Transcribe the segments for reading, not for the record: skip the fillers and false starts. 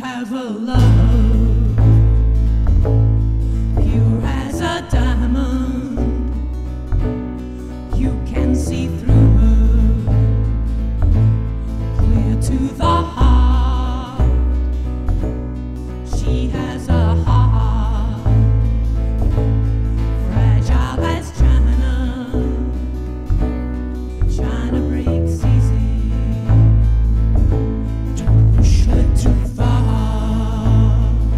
have a love pure as a diamond. You can see through her, clear to the heart. She has a heart fragile as china. China breaks easy. Don't push her too far.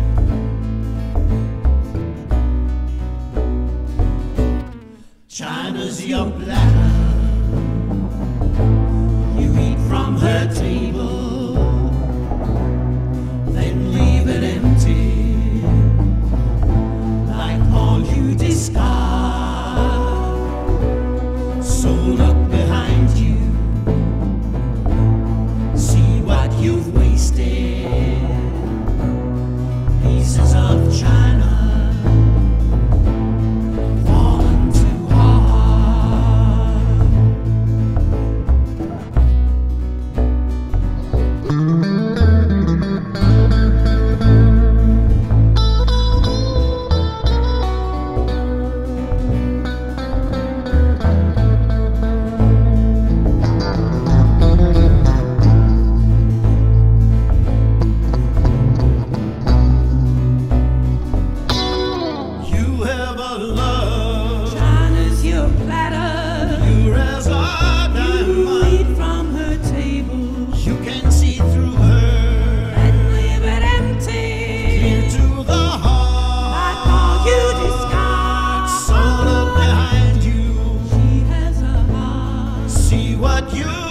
China's your platter. You eat from her table, then leave it empty, like all you discard. So look behind you, see what you've wasted. Pieces of China fallen too hard. You have a love. China's your platter. Pure as a diamond. You eat from her table. You can see through her and leave it empty, clear to the heart. Like all you discard. So look behind you. She has a heart. See what you